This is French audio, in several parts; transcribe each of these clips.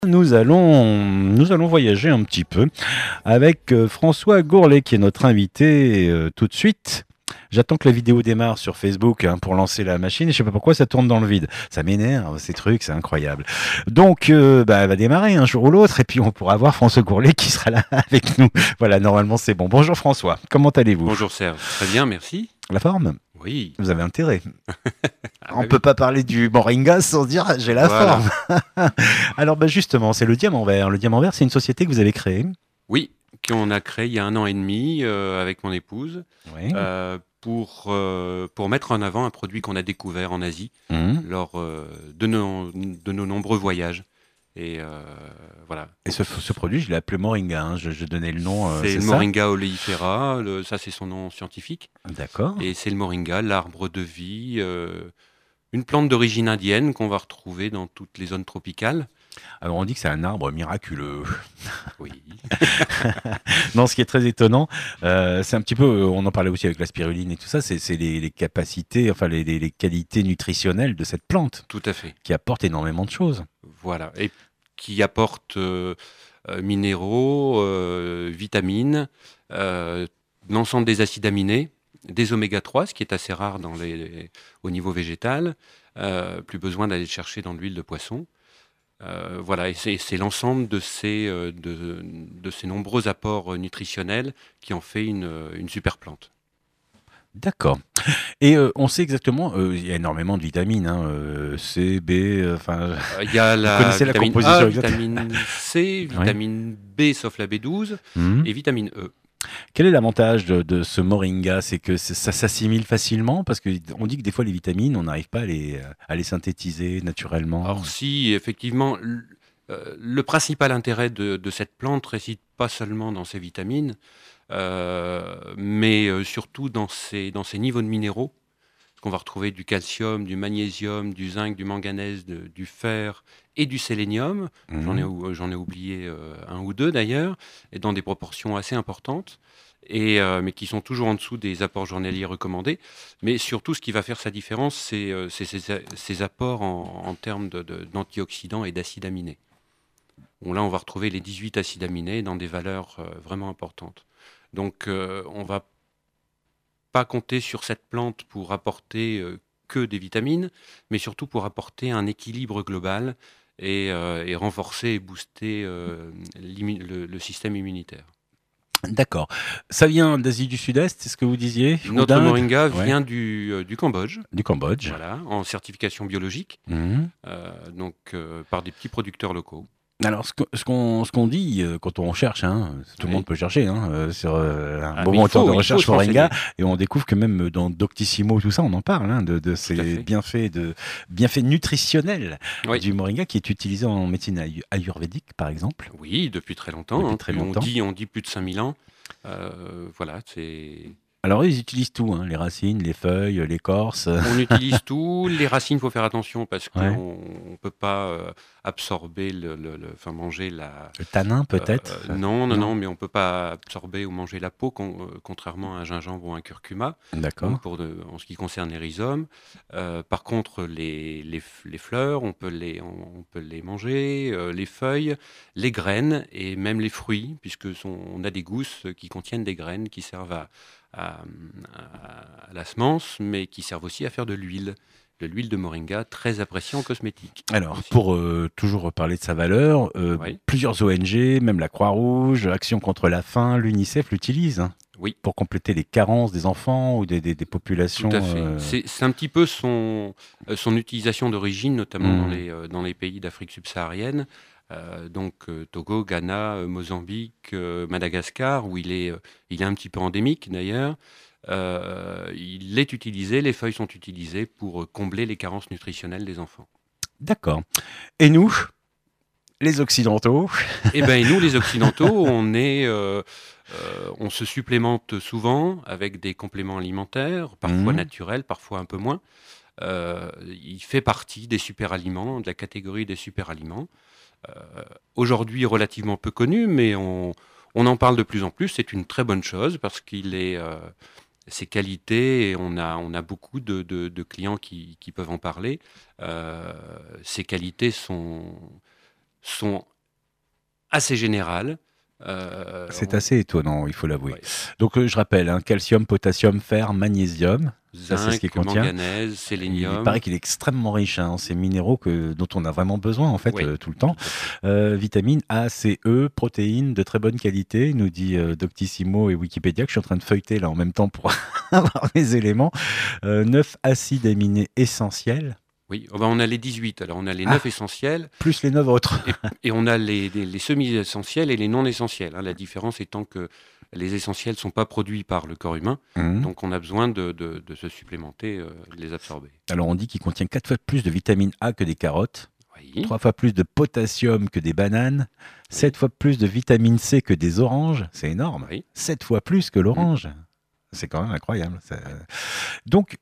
Nous allons voyager un petit peu avec François Gourlet qui est notre invité tout de suite. J'attends que la vidéo démarre sur Facebook pour lancer la machine et je sais pas pourquoi ça tourne dans le vide. Ça m'énerve, ces trucs, c'est incroyable. Donc, elle va démarrer un jour ou l'autre et puis on pourra voir François Gourlet qui sera là avec nous. Voilà, normalement c'est bon. Bonjour François, comment allez-vous? Bonjour Serge, très bien, merci. La forme? Oui. Vous avez intérêt. Ah On bah peut oui. pas parler du Moringa sans dire j'ai la Voilà. forme. Alors justement, c'est le Diamant Vert. Le Diamant Vert, c'est une société que vous avez créée. Oui, qu'on a créé il y a 1 an et demi avec mon épouse Oui. pour mettre en avant un produit qu'on a découvert en Asie Mhm. lors de nos nombreux voyages. Et voilà. Et Donc, ce produit, je l'ai appelé Moringa. Je donnais le nom, c'est c'est le ça? Moringa oleifera, ça c'est son nom scientifique. D'accord. Et c'est le Moringa, l'arbre de vie, une plante d'origine indienne qu'on va retrouver dans toutes les zones tropicales. Alors on dit que c'est un arbre miraculeux. Oui. Non, ce qui est très étonnant, c'est un petit peu, on en parlait aussi avec la spiruline et tout ça, c'est les capacités, enfin les qualités nutritionnelles de cette plante Tout à fait. qui apporte énormément de choses. Voilà, et qui apporte minéraux, vitamines, euh, l'ensemble des acides aminés, des oméga 3, ce qui est assez rare au niveau végétal. Plus besoin d'aller le chercher dans l'huile de poisson. Voilà, et c'est l'ensemble de ces nombreux apports nutritionnels qui en fait une super plante. D'accord. Et on sait exactement, il y a énormément de vitamines, C, B, enfin, Il y a vous la connaissez la vitamine A, composition exacte? vitamine C, Oui. vitamine B sauf la B12 Mhm. et vitamine E. Quel est l'avantage de ce moringa? C'est que ça s'assimile facilement parce qu'on dit que des fois les vitamines, on n'arrive pas à les synthétiser naturellement. Alors si effectivement le principal intérêt de cette plante réside pas seulement dans ses vitamines, mais surtout dans ses niveaux de minéraux, qu'on va retrouver du calcium, du magnésium, du zinc, du manganèse, du fer et du sélénium. Mhm. J'en ai oublié un ou deux d'ailleurs, et dans des proportions assez importantes, mais qui sont toujours en dessous des apports journaliers recommandés. Mais surtout, ce qui va faire sa différence, c'est ces apports en termes d'antioxydants et d'acides aminés. Bon, là, on va retrouver les 18 acides aminés dans des valeurs vraiment importantes. Donc, on va pas compter sur cette plante pour apporter que des vitamines, mais surtout pour apporter un équilibre global et renforcer et booster le système immunitaire. D'accord. Ça vient d'Asie du Sud-Est, c'est ce que vous disiez? Ou Notre d'Inde? moringa Ouais. vient du Cambodge, Du Cambodge. voilà, en certification biologique, Mhm. donc par des petits producteurs locaux. Alors, ce qu'on dit quand on cherche, tout le monde Oui. peut chercher sur un Ah, bon mais moteur de il faut recherche se Moringa, renseigner. et on découvre que même dans Doctissimo, tout ça, on en parle, de Tout à ces fait. bienfaits nutritionnels Oui. du Moringa qui est utilisé en médecine ayurvédique, par exemple, Oui, depuis très longtemps, depuis hein, très longtemps. on dit plus de 5000 ans. Voilà, c'est. Alors, ils utilisent tout, les racines, les feuilles, l'écorce. On utilise tout. Les racines, il faut faire attention parce Ouais. qu'on ne peut pas absorber, enfin manger la. Le tanin, peut-être. Non, non, Non. non, mais on ne peut pas absorber ou manger la peau, contrairement à un gingembre ou un curcuma. D'accord. Donc, en ce qui concerne les rhizomes. Par contre, les fleurs, on peut les manger, les feuilles, les graines et même les fruits, puisque on a des gousses qui contiennent des graines qui servent à, à la semence, mais qui servent aussi à faire de l'huile de moringa, très appréciée en cosmétique Alors, aussi. pour toujours reparler de sa valeur, Oui, plusieurs ONG, même la Croix-Rouge, Action contre la faim, l'UNICEF l'utilisent oui, pour compléter les carences des enfants ou des tout populations. à fait. C'est un petit peu son utilisation d'origine, notamment dans Hmm. les pays d'Afrique subsaharienne, donc Togo, Ghana, Mozambique, Madagascar, où il est un petit peu endémique d'ailleurs. Il est utilisé, les feuilles sont utilisées pour combler les carences nutritionnelles des enfants. D'accord. Et nous, les Occidentaux? Eh ben, et nous, les Occidentaux, on se supplémente souvent avec des compléments alimentaires, parfois Hmm. naturels, parfois un peu moins. Il fait partie des super-aliments, de la catégorie des super-aliments. Euh, Aujourd'hui relativement peu connu, mais on en parle de plus en plus. C'est une très bonne chose parce ses qualités, et on a beaucoup de clients qui peuvent en parler. Ses qualités sont assez générale. C'est assez étonnant, il faut l'avouer. Ouais. Donc, je rappelle, hein, calcium, potassium, fer, magnésium. Ça, c'est ce Zinc, qu'il contient. manganèse, Il sélénium. paraît qu'il est extrêmement riche hein, en ces minéraux dont on a vraiment besoin en fait Oui, tout le temps. tout à fait. Vitamines A, C, E, protéines de très bonne qualité, nous dit Doctissimo et Wikipédia, que je suis en train de feuilleter là en même temps pour avoir les éléments. 9 acides aminés essentiels, Oui, oh ben, on a les 18. Alors, on a les Ah. 9 essentiels plus les 9 autres. et on a les semi-essentiels et les non essentiels, hein. La différence étant que les essentiels ne sont pas produits par le corps humain, Mhm. donc on a besoin de se supplémenter, de les absorber. Alors on dit qu'il contient 4 fois plus de vitamine A que des carottes, Oui, 3 fois plus de potassium que des bananes, oui, 7 fois plus de vitamine C que des oranges, c'est énorme, oui. 7 fois plus que Mm. l'orange. C'est quand même incroyable. Ouais. Donc,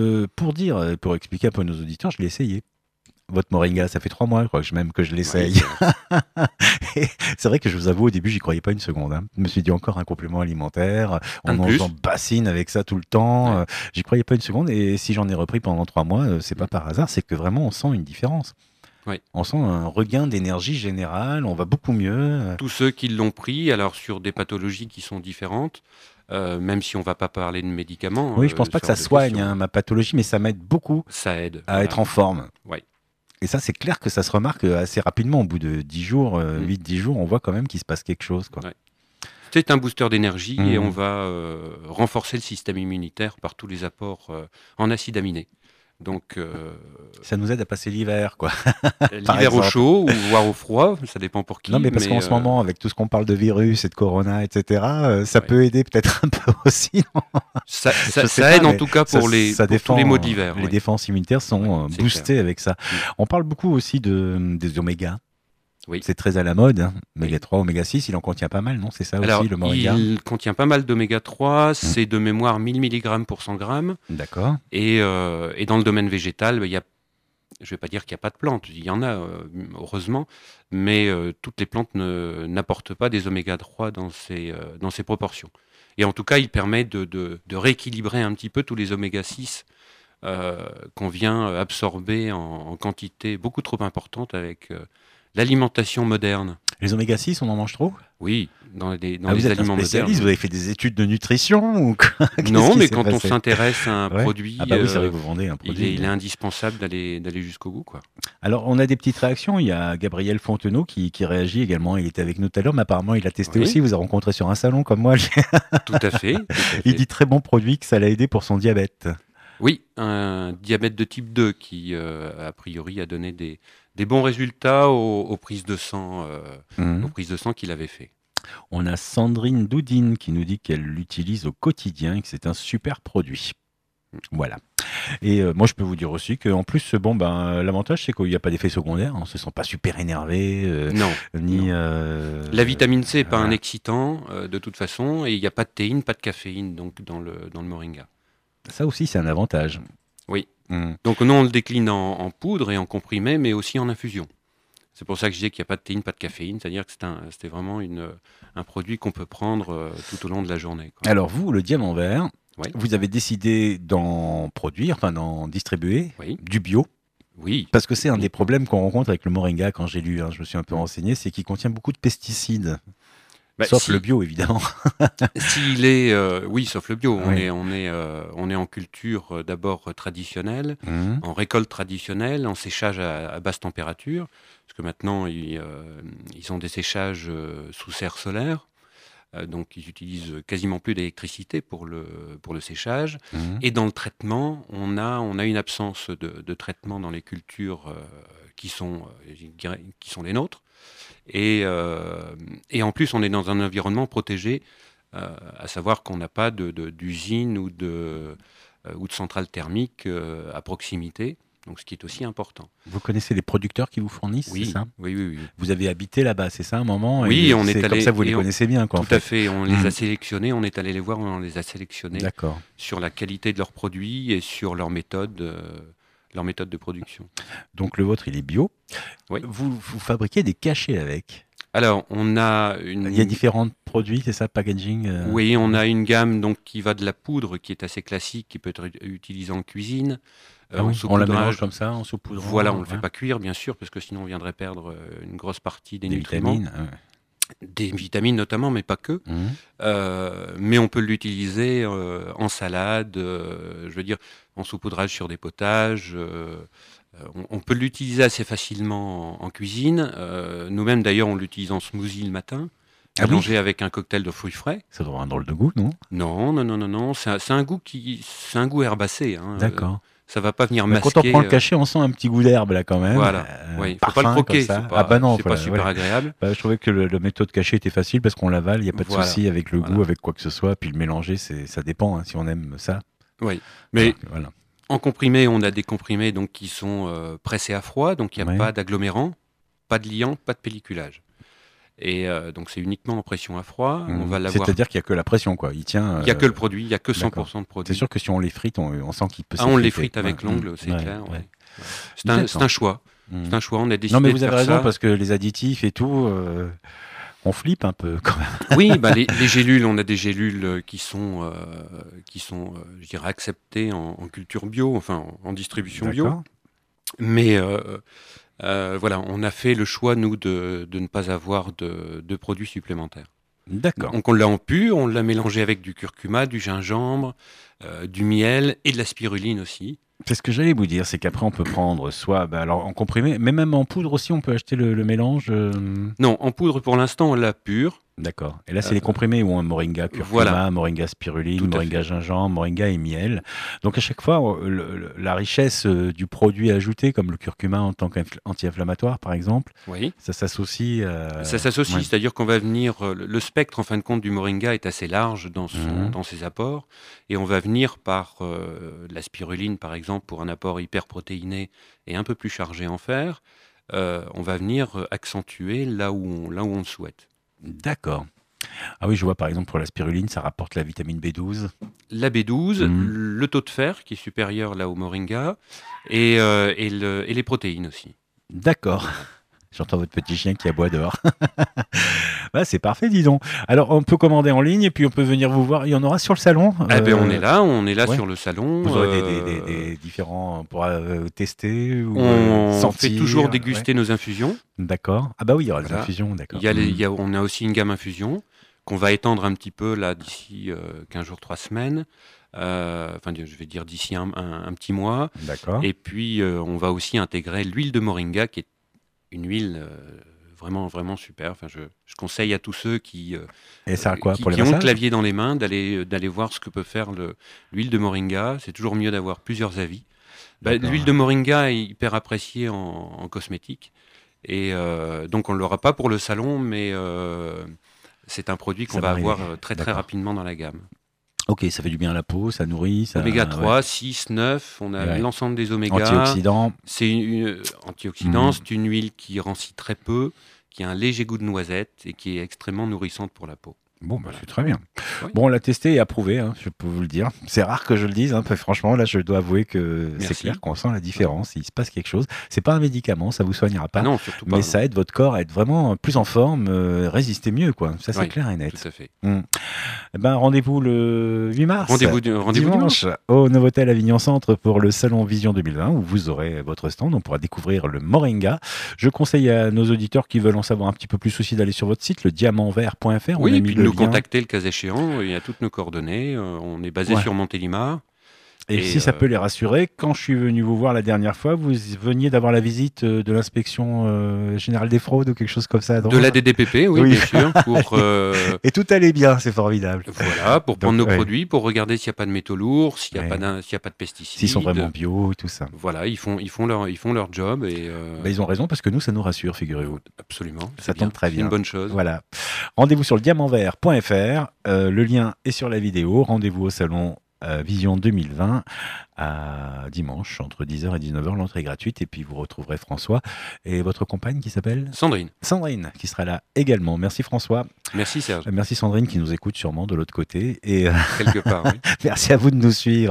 pour expliquer un peu à nos auditeurs, je l'ai essayé. Votre moringa, ça fait 3 mois, je crois, même que je Oui, l'essaye. c'est vrai. Et c'est vrai que je vous avoue, au début, j'y croyais pas une seconde. Hein. Je me suis dit encore un complément alimentaire. Un On de en plus. bassine avec ça tout le temps. Ouais. J'y croyais pas une seconde. Et si j'en ai repris pendant 3 mois, c'est pas Mm. par hasard, c'est que vraiment on sent une différence. Ouais. On sent un regain d'énergie générale. On va beaucoup mieux. Tous ceux qui l'ont pris, alors sur des pathologies qui sont différentes, même si on ne va pas parler de médicaments, Oui, je pense pas c'est que ça hors de soigne question, hein, hein. ma pathologie, mais ça m'aide beaucoup Ça aide, à voilà. être en forme. Ouais. Et ça, c'est clair que ça se remarque assez rapidement. Au bout de 10 jours, 8-10 jours, on voit quand même qu'il se passe quelque chose. Quoi. Ouais. C'est un booster d'énergie et on Mmh. va renforcer le système immunitaire par tous les apports en acides aminés. Donc, Ça nous aide à passer l'hiver, quoi, par l'hiver au exemple. chaud ou voire au froid, ça dépend pour Non, qui, mais parce qu'en mais ce moment, avec tout ce qu'on parle de virus et de corona, etc., ça ouais. peut aider peut-être un peu aussi. Non Ça je sais ça pas, aide en mais tout cas ça, pour ça pour tous les maux défend. d'hiver. Les Ouais. défenses immunitaires Ouais, sont c'est clair. boostées avec ça. Mm. On parle beaucoup aussi des oméga. Oui. C'est très à la mode. Hein. Oméga Oui. 3, oméga 6, il en contient pas mal, non? C'est ça Alors, aussi, le moringa? il contient pas mal d'oméga 3, Mm. c'est de mémoire 1000 mg pour 100 grammes. D'accord. Et dans le domaine végétal, il y a, je ne vais pas dire qu'il n'y a pas de plantes, il y en a, heureusement, mais toutes les plantes n'apportent pas des oméga 3 dans ces proportions. Et en tout cas, il permet de rééquilibrer un petit peu tous les oméga 6 qu'on vient absorber en quantité beaucoup trop importante avec l'alimentation moderne. Les oméga 6, on en mange trop? Oui, dans Ah, les vous êtes un aliments spécialiste, vous modernes. avez fait des études de nutrition ou quoi? Qu'est-ce Non, qui mais s'est quand on passé? s'intéresse à un Ouais. produit, Ah bah oui, c'est vrai que vous vendez un il produit. est indispensable d'aller jusqu'au bout, quoi. Alors, on a des petites réactions. Il y a Gabriel Fontenot qui réagit également. Il était avec nous tout à l'heure, mais apparemment, il a testé Oui, aussi. Vous a rencontré sur un salon comme moi. tout à fait, tout à Il fait. dit très bon produit, que ça l'a aidé pour son diabète. Oui, un diabète de type 2 qui, a priori, a donné des bons résultats aux prises de sang, Mhm. aux prises de sang qu'il avait fait. On a Sandrine Doudine qui nous dit qu'elle l'utilise au quotidien et que c'est un super produit. Voilà. Et moi, je peux vous dire aussi qu'en plus, bon, ben, l'avantage, c'est qu'il n'y a pas d'effet secondaire. On ne se sent pas super énervé, Non, ni. non. La vitamine C n'est pas un Voilà. excitant, de toute façon, et il n'y a pas de théine, pas de caféine donc dans le moringa. Ça aussi, c'est un avantage. Oui. Mhm. Donc nous, on le décline en poudre et en comprimé, mais aussi en infusion. C'est pour ça que je dis qu'il n'y a pas de théine, pas de caféine, c'est-à-dire que c'était vraiment un produit qu'on peut prendre tout au long de la journée, quoi. Alors, vous, le diamant vert, Oui, vous avez décidé d'en produire, enfin d'en distribuer oui, du bio, oui. parce que c'est un des uniquement. problèmes qu'on rencontre avec le moringa quand j'ai lu, hein, je me suis un peu Mm. renseigné, c'est qu'il contient beaucoup de pesticides, Bah, sauf le bio évidemment. s'il est, oui, sauf le bio, Oui. on est en culture d'abord traditionnelle, Mhm. en récolte traditionnelle, en séchage à basse température, parce que maintenant ils ont des séchages sous serre solaire. Donc ils utilisent quasiment plus d'électricité pour le séchage. Mhm. Et dans le traitement, on a une absence de traitement dans les cultures qui sont les nôtres. Et en plus, on est dans un environnement protégé, à savoir qu'on n'a pas d'usine ou de centrale thermique à proximité, donc ce qui est aussi important. Vous connaissez les producteurs qui vous fournissent, c'est Oui, ça? oui, oui, oui. Vous avez habité là-bas, c'est ça, un moment? Oui, Et on est c'est comme allé, ça que vous les et connaissez bien, quoi, en tout à fait. fait, on les Mhm. a sélectionnés, on est allé les voir, on les a sélectionnés D'accord. sur la qualité de leurs produits et sur leur méthode de production. Donc le vôtre, il est bio. Oui. Vous fabriquez des cachets avec. Alors, on a Il y a différents produits, c'est ça, packaging oui, on a une gamme donc qui va de la poudre qui est assez classique, qui peut être utilisée en cuisine, Ah en oui, on la mélange saupoudrage. comme ça, en saupoudrant. Voilà, on ne le ouais. fait pas cuire, bien sûr, parce que sinon on viendrait perdre une grosse partie des Des nutriments. vitamines. Ouais. des vitamines notamment, mais pas que. Mais on peut l'utiliser en salade, je veux dire, en saupoudrage sur des potages. On peut l'utiliser assez facilement en cuisine. Nous-mêmes, d'ailleurs, on l'utilise en smoothie le matin, Ah oui, mélangé avec un cocktail de fruits frais. ça doit avoir un drôle de goût, non? Non, non, non, non, non. C'est un goût c'est un goût herbacé, hein. D'accord. Ça va pas venir Mais quand on masquer. prend le cachet, on sent un petit goût d'herbe là quand même. Voilà. Oui, faut pas le Parfum croquer. comme ça. C'est Ah bah non, c'est voilà, pas super voilà. agréable. Bah, je trouvais que le méthode cachet était facile parce qu'on l'avale, il n'y a pas de Voilà. souci avec le Voilà. goût, avec quoi que ce soit. Puis le mélanger, ça dépend hein, si on aime ça. Oui. Mais Voilà. en comprimé, on a des comprimés donc qui sont pressés à froid, donc il n'y a Ouais. pas d'agglomérant, pas de liant, pas de pelliculage. Et donc c'est uniquement en pression à froid. On va l'avoir. C'est-à-dire qu'il n'y a que la pression, quoi. Il tient. Il n'y a que le produit, il n'y a que d'accord. 100% de C'est produit. sûr que si on les frite, on sent qu'il peut Ah, on les s'effriter. frite avec Ouais. l'ongle, c'est Ouais, clair. ouais. Ouais. C'est D'accord. un choix. C'est un choix. On a décidé Non, mais de vous faire avez raison ça. parce que les additifs et tout, on flippe un peu quand même. Oui, bah les gélules, on a des gélules qui sont, je dirais, acceptées en culture bio, enfin en distribution bio. D'accord. Mais voilà, on a fait le choix, nous, de ne pas avoir de produits supplémentaires. D'accord. Donc on l'a en pu, on l'a mélangé avec du curcuma, du gingembre, du miel et de la spiruline aussi. C'est ce que j'allais vous dire, c'est qu'après on peut prendre soit alors en comprimé, mais même en poudre aussi, on peut acheter le mélange. Non, en poudre pour l'instant, on l'a pure. D'accord. Et là, c'est les comprimés où un moringa curcuma, voilà. moringa spiruline, Tout à moringa fait. gingembre, moringa et miel. Donc à chaque fois, la richesse du produit ajouté, comme le curcuma en tant qu'anti-inflammatoire par exemple, Oui. ça s'associe. Ça s'associe, ouais. c'est-à-dire qu'on va venir. Le spectre, en fin de compte, du moringa est assez large dans ses apports. Et on va venir par la spiruline, par exemple, pour un apport hyperprotéiné et un peu plus chargé en fer. On va venir accentuer là où on le souhaite. D'accord. Ah oui, je vois par exemple pour la spiruline, ça rapporte la vitamine B12. La B12, le taux de fer qui est supérieur là au moringa et les protéines aussi. D'accord. J'entends votre petit chien qui aboie dehors. Bah, c'est parfait, dis donc. Alors, on peut commander en ligne et puis on peut venir vous voir. Il y en aura sur le salon. Eh ben, on est là ouais. sur le salon. Vous aurez des différents pour tester ou on sentir. fait toujours déguster nos infusions. D'accord. Ah bah oui, il y aura des Voilà. infusions, d'accord. On a aussi une gamme infusion qu'on va étendre un petit peu là d'ici 15 jours, 3 semaines. Enfin, je vais dire d'ici un petit mois. D'accord. Et puis, on va aussi intégrer l'huile de moringa, qui est une huile vraiment, vraiment super. Enfin, je conseille à tous ceux qui Et ça a quoi pour les ont le massages clavier dans les mains d'aller voir ce que peut faire l'huile de moringa. C'est toujours mieux d'avoir plusieurs avis. L'huile de moringa est hyper appréciée en cosmétique. Et donc, on ne l'aura pas pour le salon, mais c'est un produit qu'on va avoir très, très rapidement dans la gamme. Ok, ça fait du bien à la peau, ça nourrit. Oméga 3, 6, 9, on a l'ensemble des oméga. Antioxydants. C'est antioxydant, c'est une huile qui rancit très peu, qui a un léger goût de noisette et qui est extrêmement nourrissante pour la peau. Bon, bah, c'est très bien. Oui. Bon, on l'a testé et approuvé, hein, je peux vous le dire. C'est rare que je le dise, hein, franchement, là, je dois avouer que c'est clair qu'on sent la différence. Il se passe quelque chose. C'est pas un médicament, ça vous soignera pas. Ah non, surtout pas. Mais ça aide votre corps à être vraiment plus en forme, résister mieux, quoi. Ça, c'est clair et net. Tout à fait. Eh ben, rendez-vous le 8 mars. Rendez-vous dimanche au Novotel Avignon Centre pour le Salon Vision 2020 où vous aurez votre stand. On pourra découvrir le moringa. Je conseille à nos auditeurs qui veulent en savoir un petit peu plus aussi d'aller sur votre site, le diamantvert.fr. Oui, et puis de nous contacter le cas échéant. Il y a toutes nos coordonnées. On est basé sur Montélimar. Et si ça peut les rassurer, quand je suis venu vous voir la dernière fois, vous veniez d'avoir la visite de l'inspection générale des fraudes ou quelque chose comme ça. De la DDPP, oui, bien sûr. Et tout allait bien, c'est formidable. Voilà, pour prendre nos produits, pour regarder s'il n'y a pas de métaux lourds, s'il n'y a, pas de pesticides. S'ils sont vraiment bio et tout ça. Voilà, ils font leur job. Et ils ont raison parce que nous, ça nous rassure, figurez-vous. Absolument. Ça tombe très bien. C'est une bonne chose. Voilà. Rendez-vous sur le diamantvert.fr. Le lien est sur la vidéo. Rendez-vous au salon Vision 2020 à dimanche entre 10h et 19h. L'entrée est gratuite et puis vous retrouverez François et votre compagne qui s'appelle Sandrine. Sandrine qui sera là également. Merci François. Merci Serge. Merci Sandrine qui nous écoute sûrement de l'autre côté et quelque part. Oui. Merci à vous de nous suivre.